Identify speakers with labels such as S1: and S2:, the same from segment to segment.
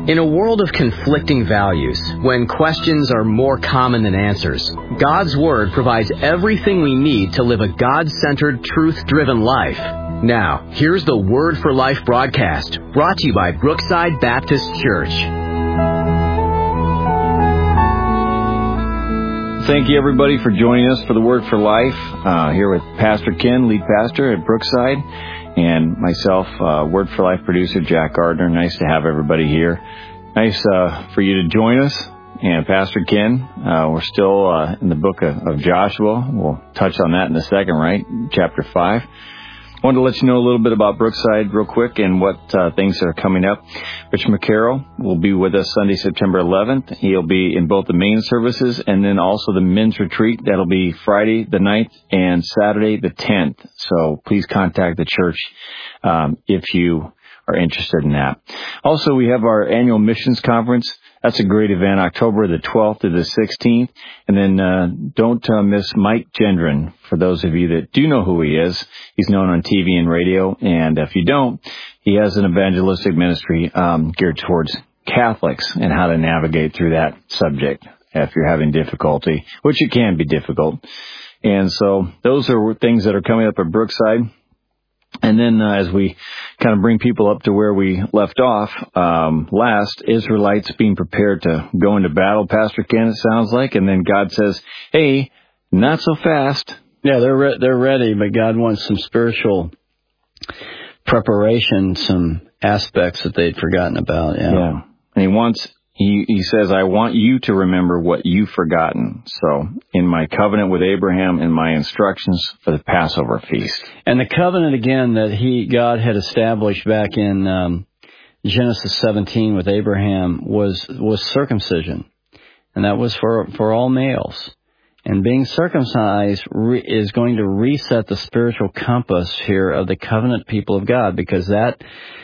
S1: In a world of conflicting values, when questions are more common than answers, God's Word provides everything we need to live a God-centered, truth-driven life. Now, here's the Word for Life broadcast, brought to you by Brookside Baptist Church.
S2: Thank you, everybody, for joining us for the Word for Life. Here with Pastor Ken, lead pastor at Brookside, and myself, Word for Life producer Jack Gardner. Nice to have everybody here. Nice for you to join us. And Pastor Ken, we're still in the book of Joshua. We'll touch on that in a second, right? Chapter 5. I wanted to let you know a little bit about Brookside real quick and what things are coming up. Rich McCarroll will be with us Sunday, September 11th. He'll be in both the main services and then also the men's retreat. That'll be Friday the 9th and Saturday the 10th. So please contact the church if you are interested in that. Also, we have our annual missions conference. That's a great event, October the 12th to the 16th. And then don't miss Mike Gendron. For those of you that do know who he is, he's known on TV and radio. And if you don't, he has an evangelistic ministry geared towards Catholics and how to navigate through that subject if you're having difficulty, which it can be difficult. And so those are things that are coming up at Brookside. And then as we kind of bring people up to where we left off, last, Israelites being prepared to go into battle, Pastor Ken, it sounds like. And then God says, hey, not so fast.
S3: Yeah, they're ready, but God wants some spiritual preparation, some aspects that they'd forgotten about.
S2: Yeah. And He says, I want you to remember what you've forgotten. So, in my covenant with Abraham and my instructions for the Passover feast.
S3: And the covenant, again, that God had established back in Genesis 17 with Abraham was circumcision. And that was for all males. And being circumcised is going to reset the spiritual compass here of the covenant people of God, because that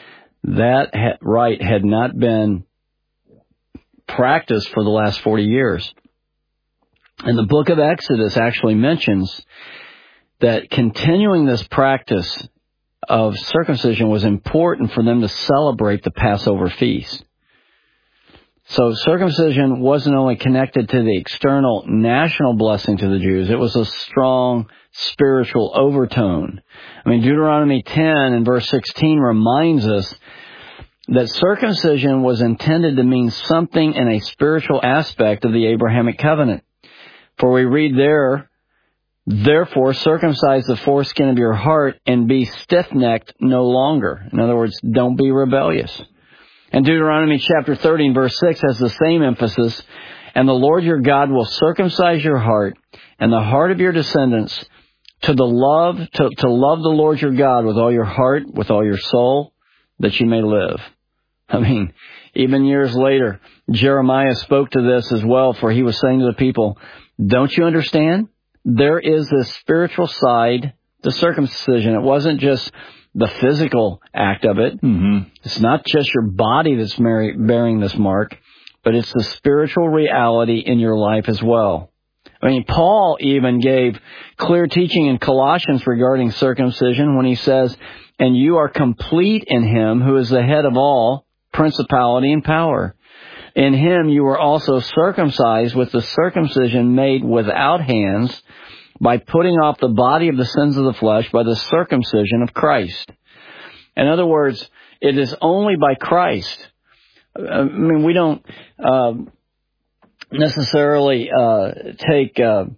S3: rite had not been practice for the last 40 years. And the book of Exodus actually mentions that continuing this practice of circumcision was important for them to celebrate the Passover feast. So circumcision wasn't only connected to the external national blessing to the Jews, it was a strong spiritual overtone. I mean, Deuteronomy 10 and verse 16 reminds us that circumcision was intended to mean something in a spiritual aspect of the Abrahamic covenant. For we read there, therefore circumcise the foreskin of your heart and be stiff-necked no longer. In other words, don't be rebellious. And Deuteronomy chapter 30 and verse 6 has the same emphasis. And the Lord your God will circumcise your heart and the heart of your descendants to love the Lord your God with all your heart, with all your soul, that you may live. I mean, even years later, Jeremiah spoke to this as well, for he was saying to the people, don't you understand? There is this spiritual side to circumcision. It wasn't just the physical act of it. Mm-hmm. It's not just your body that's bearing this mark, but it's the spiritual reality in your life as well. I mean, Paul even gave clear teaching in Colossians regarding circumcision when he says, and you are complete in him who is the head of all principality and power. In him you were also circumcised with the circumcision made without hands, by putting off the body of the sins of the flesh by the circumcision of Christ. In other words, it is only by Christ. I mean, we don't necessarily take the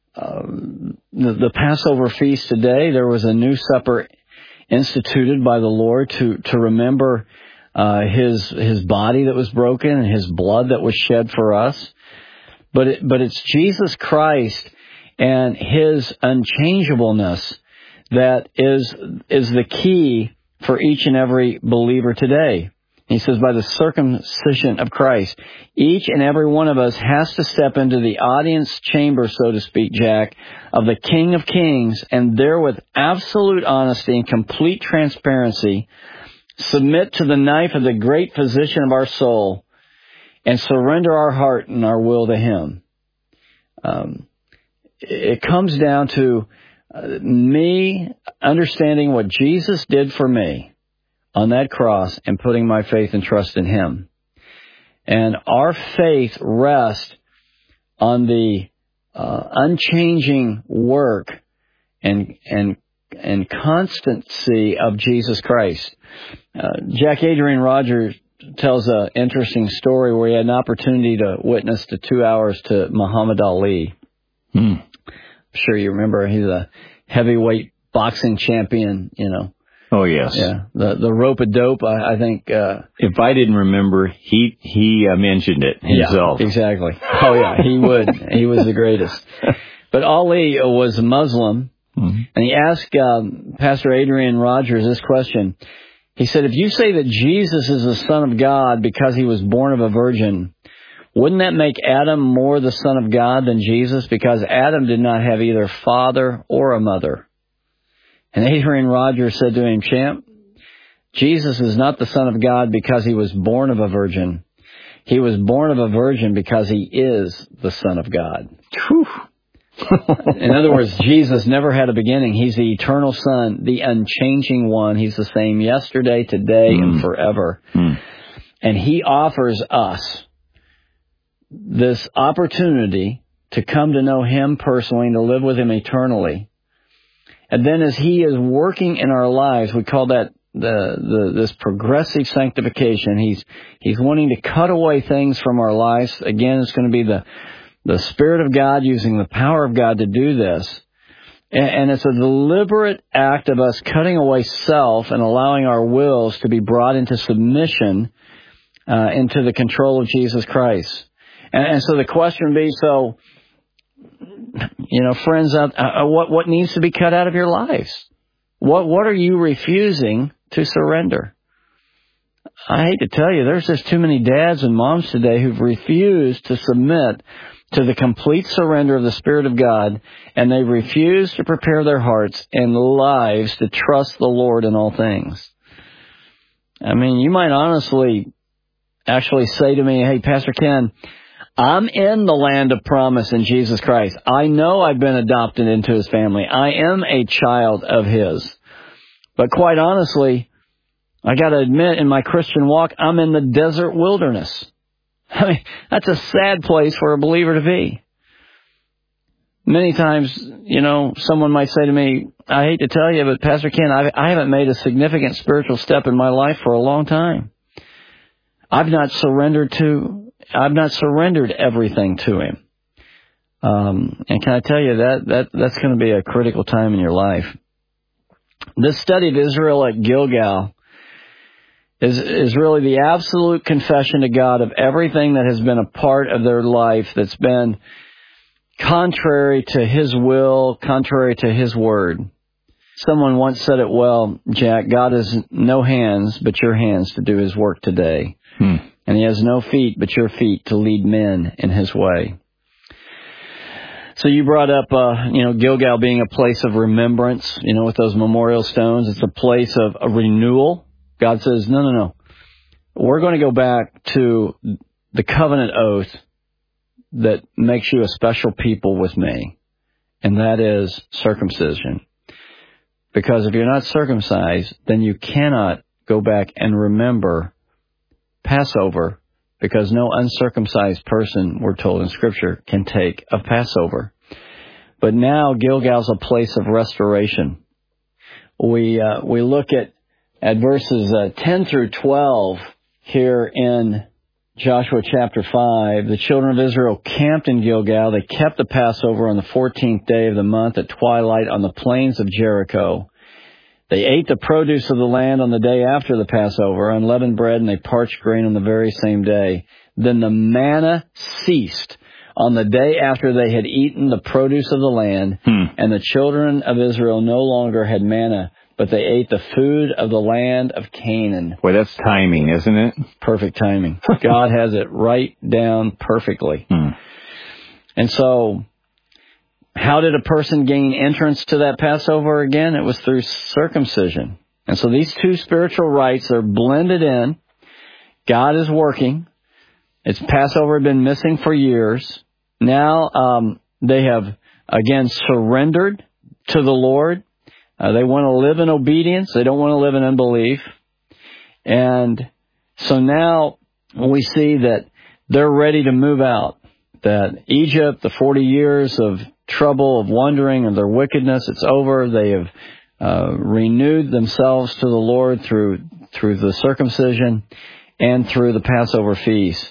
S3: Passover feast today. There was a new supper instituted by the Lord to remember his body that was broken and his blood that was shed for us. But it's Jesus Christ and his unchangeableness that is the key for each and every believer today. He says, by the circumcision of Christ, each and every one of us has to step into the audience chamber, so to speak, Jack, of the King of Kings, and there with absolute honesty and complete transparency, submit to the knife of the great physician of our soul, and surrender our heart and our will to him. It comes down to me understanding what Jesus did for me on that cross and putting my faith and trust in him. And our faith rests on the unchanging work and constancy of Jesus Christ. Jack Adrian Rogers tells an interesting story where he had an opportunity to witness the 2 hours to Muhammad Ali. I'm sure you remember, he's a heavyweight boxing champion, you know.
S2: Oh, yes.
S3: Yeah, the rope-a-dope, I think.
S2: If I didn't remember, he mentioned it himself.
S3: Yeah, exactly. Oh, yeah, he would. He was the greatest. But Ali was a Muslim, and he asked Pastor Adrian Rogers this question. He said, if you say that Jesus is the Son of God because he was born of a virgin, wouldn't that make Adam more the Son of God than Jesus? Because Adam did not have either father or a mother. And Adrian Rogers said to him, champ, Jesus is not the Son of God because he was born of a virgin. He was born of a virgin because he is the Son of God. In other words, Jesus never had a beginning. He's the eternal Son, the unchanging one. He's the same yesterday, today, and forever. And he offers us this opportunity to come to know him personally and to live with him eternally. And then as he is working in our lives, we call that this progressive sanctification. He's wanting to cut away things from our lives. Again, it's going to be the Spirit of God using the power of God to do this. And it's a deliberate act of us cutting away self and allowing our wills to be brought into submission into the control of Jesus Christ. And so the question would be, so, you know, friends, what needs to be cut out of your lives? What are you refusing to surrender? I hate to tell you, there's just too many dads and moms today who've refused to submit to the complete surrender of the Spirit of God, and they refuse to prepare their hearts and lives to trust the Lord in all things. I mean, you might honestly actually say to me, hey, Pastor Ken, I'm in the land of promise in Jesus Christ. I know I've been adopted into his family. I am a child of his. But quite honestly, I got to admit, in my Christian walk, I'm in the desert wilderness. I mean, that's a sad place for a believer to be. Many times, you know, someone might say to me, I hate to tell you, but Pastor Ken, I haven't made a significant spiritual step in my life for a long time. I've not surrendered everything to him. And can I tell you that's going to be a critical time in your life. This study of Israel at Gilgal is really the absolute confession to God of everything that has been a part of their life that's been contrary to his will, contrary to his word. Someone once said it well, Jack, God has no hands but your hands to do his work today. And he has no feet but your feet to lead men in his way. So you brought up, Gilgal being a place of remembrance, with those memorial stones. It's a place of a renewal. God says, no. We're going to go back to the covenant oath that makes you a special people with me. And that is circumcision. Because if you're not circumcised, then you cannot go back and remember Passover, because no uncircumcised person, we're told in Scripture, can take of Passover. But now Gilgal's a place of restoration. We look at verses 10 through 12 here in Joshua chapter 5. The children of Israel camped in Gilgal. They kept the Passover on the 14th day of the month at twilight on the plains of Jericho. They ate the produce of the land on the day after the Passover, unleavened bread, and they parched grain on the very same day. Then the manna ceased on the day after they had eaten the produce of the land, and the children of Israel no longer had manna, but they ate the food of the land of Canaan.
S2: Boy, that's timing, isn't it?
S3: Perfect timing. God has it right down perfectly. And so, how did a person gain entrance to that Passover again? It was through circumcision. And so these two spiritual rites are blended in. God is working. Its Passover had been missing for years. Now they have, again, surrendered to the Lord. They want to live in obedience. They don't want to live in unbelief. And so now we see that they're ready to move out. That Egypt, the 40 years of trouble, of wandering, of their wickedness, it's over. They have renewed themselves to the Lord through the circumcision and through the Passover feast.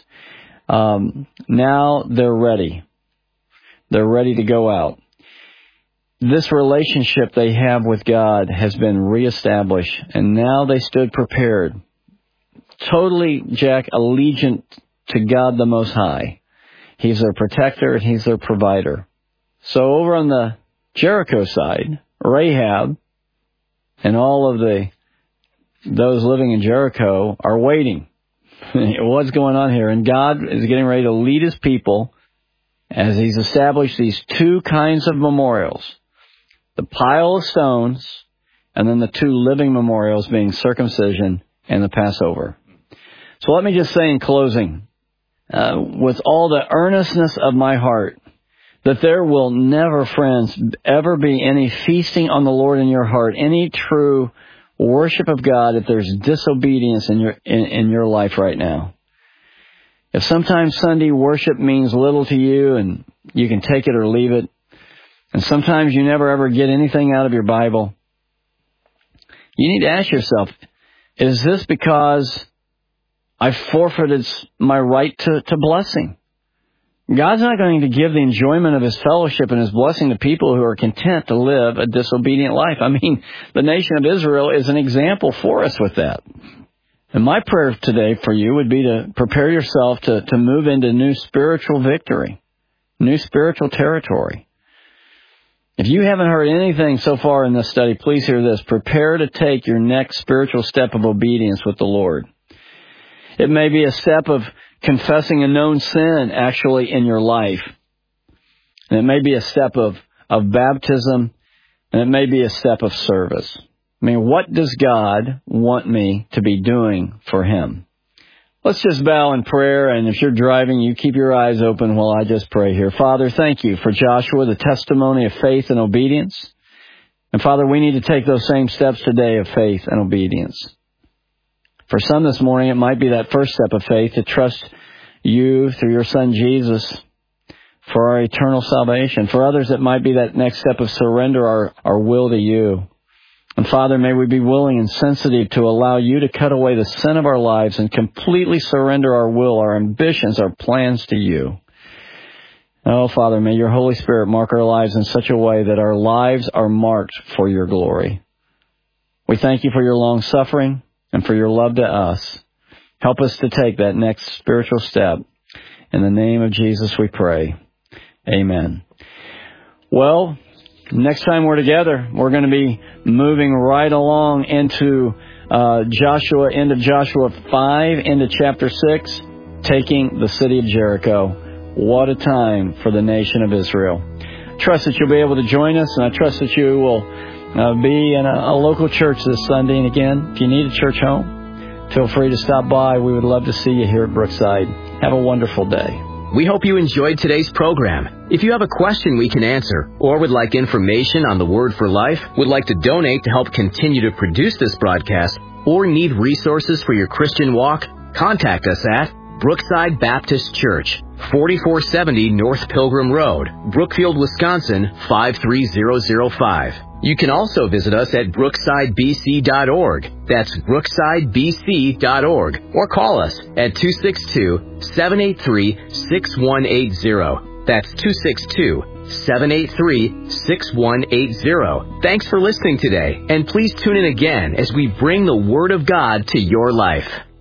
S3: Now they're ready. They're ready to go out. This relationship they have with God has been reestablished, and now they stood prepared. Totally, Jack, allegiant to God the Most High. He's their protector and He's their provider. So over on the Jericho side, Rahab and all of those living in Jericho are waiting. What's going on here? And God is getting ready to lead His people as He's established these two kinds of memorials. The pile of stones, and then the two living memorials being circumcision and the Passover. So let me just say in closing, with all the earnestness of my heart, that there will never, friends, ever be any feasting on the Lord in your heart, any true worship of God if there's disobedience in your life right now. If sometimes Sunday worship means little to you and you can take it or leave it, and sometimes you never ever get anything out of your Bible, you need to ask yourself, is this because I forfeited my right to blessing? God's not going to give the enjoyment of His fellowship and His blessing to people who are content to live a disobedient life. I mean, the nation of Israel is an example for us with that. And my prayer today for you would be to prepare yourself to move into new spiritual victory, new spiritual territory. If you haven't heard anything so far in this study, please hear this. Prepare to take your next spiritual step of obedience with the Lord. It may be a step of confessing a known sin actually in your life. And it may be a step of baptism, and it may be a step of service. I mean, what does God want me to be doing for Him? Let's just bow in prayer, and if you're driving, you keep your eyes open while I just pray here. Father, thank you for Joshua, the testimony of faith and obedience. And Father, we need to take those same steps today of faith and obedience. For some this morning, it might be that first step of faith to trust you through your Son Jesus for our eternal salvation. For others, it might be that next step of surrender our will to you. And Father, may we be willing and sensitive to allow you to cut away the sin of our lives and completely surrender our will, our ambitions, our plans to you. Oh, Father, may your Holy Spirit mark our lives in such a way that our lives are marked for your glory. We thank you for your long suffering and for your love to us. Help us to take that next spiritual step. In the name of Jesus we pray. Amen. Well, next time we're together, we're going to be moving right along into Joshua, into Joshua 5, into chapter 6, taking the city of Jericho. What a time for the nation of Israel. Trust that you'll be able to join us, and I trust that you will be in a local church this Sunday. And again, if you need a church home, feel free to stop by. We would love to see you here at Brookside. Have a wonderful day.
S1: We hope you enjoyed today's program. If you have a question we can answer, or would like information on the Word for Life, would like to donate to help continue to produce this broadcast, or need resources for your Christian walk, contact us at Brookside Baptist Church, 4470 North Pilgrim Road, Brookfield, Wisconsin, 53005. You can also visit us at brooksidebc.org. That's brooksidebc.org. Or call us at 262-783-6180. That's 262-783-6180. Thanks for listening today, and please tune in again as we bring the Word of God to your life.